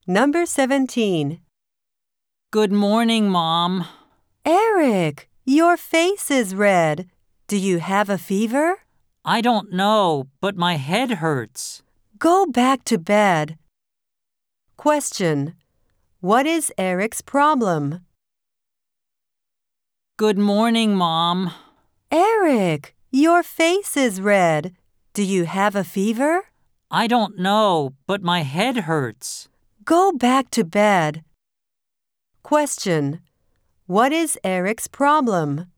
Number 17. Good morning, Mom. Eric, your face is red. Do you have a fever? I don't know, but my head hurts. Go back to bed. Question. What is Eric's problem? Good morning, Mom. Eric, your face is red. Do you have a fever? I don't know, but my head hurts. Go back to bed. Question. What is Eric's problem?